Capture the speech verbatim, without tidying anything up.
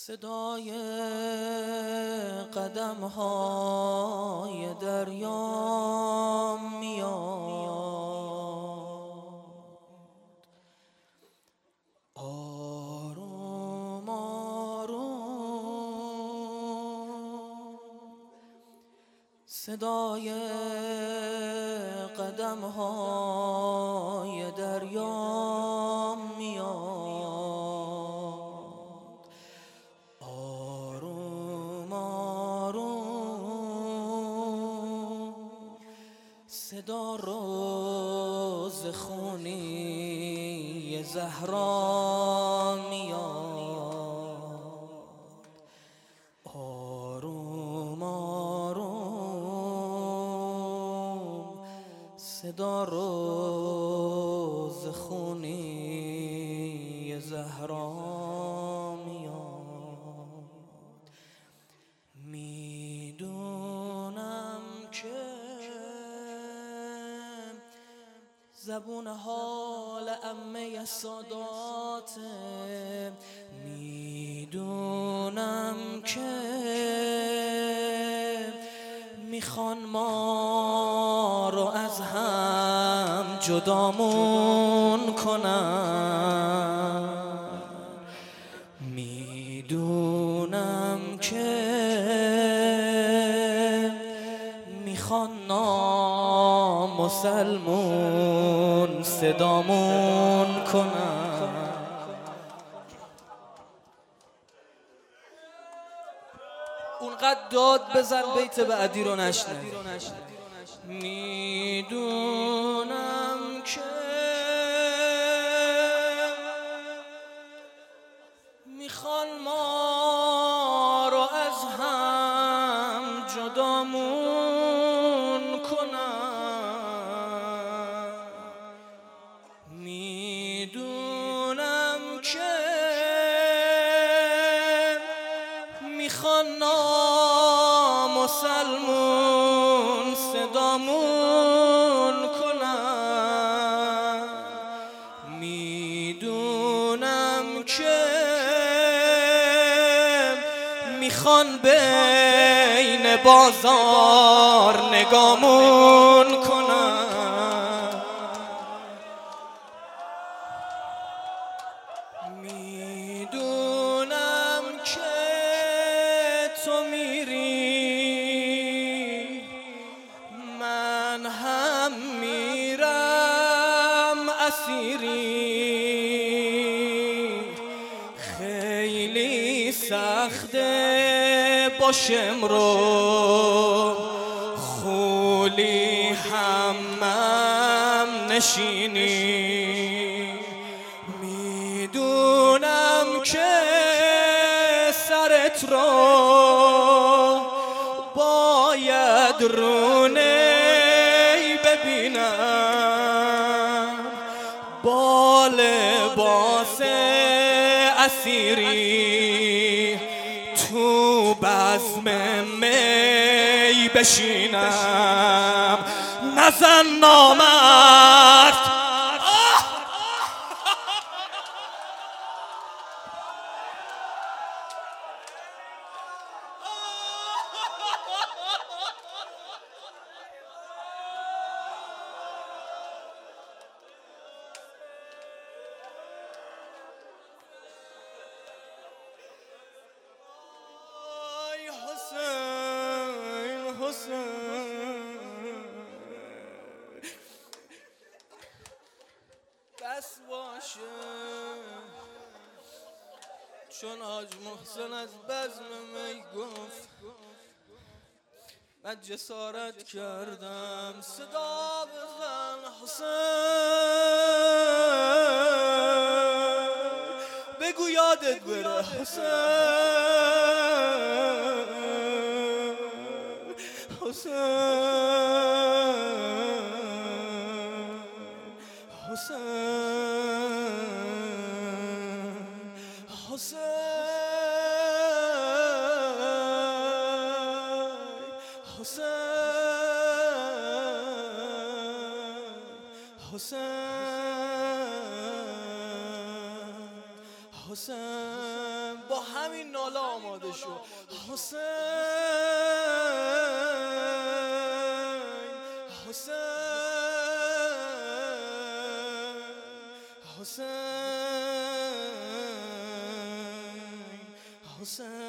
صدای قدم های دریا میاد، آروم آروم. صدای قدم های دریا میاد، صدا روز خونی زهرا میاد، آروم آروم. صدا روز خونی زهرا میاد. میدونم که زبون حال عمه ساداته، میدونم که میخوان ما رو از هم جدامون کنن، میدونم که میخوان نامسلمون صدامون کنن. اونقدر داد بزن بیت بعدی رو نشنه. میدونم که میخوان ما رو از هم جدامون کنن، میدونم که میخوان نامسلمون صدامون کنن، میدونم که میخوان بین بازار نگامون کنن، میدونم که تو میری من هم میرم اسیری، خیلی سخته باشم رو خولی همم نشینی، میدونم که سرت رو باید رونی ببینم با لباس اسیری تو بزم می بشینم. نزن نامرد بس باشه، چون حاج محسن از بزم می گفت من جسارت کردم. صدا بزن حسین، بگو یادت بره حسین، حسین، حسین، حسین، حسین، حسین، حسین با همین ناله آماده شو. حسین حسین حسین حسین